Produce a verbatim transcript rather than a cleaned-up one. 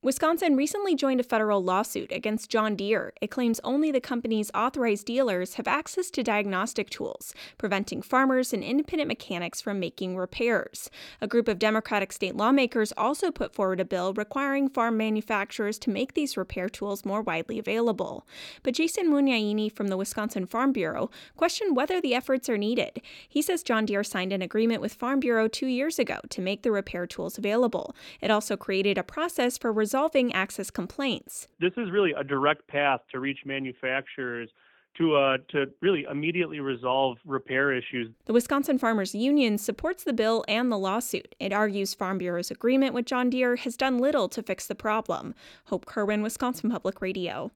Wisconsin recently joined a federal lawsuit against John Deere. It claims only the company's authorized dealers have access to diagnostic tools, preventing farmers and independent mechanics from making repairs. A group of Democratic state lawmakers also put forward a bill requiring farm manufacturers to make these repair tools more widely available. But Jason Munyaini from the Wisconsin Farm Bureau questioned whether the efforts are needed. He says John Deere signed an agreement with Farm Bureau two years ago to make the repair tools available. It also created a process for resolving access complaints. This is really a direct path to reach manufacturers to uh, to really immediately resolve repair issues. The Wisconsin Farmers Union supports the bill and the lawsuit. It argues Farm Bureau's agreement with John Deere has done little to fix the problem. Hope Kerwin, Wisconsin Public Radio.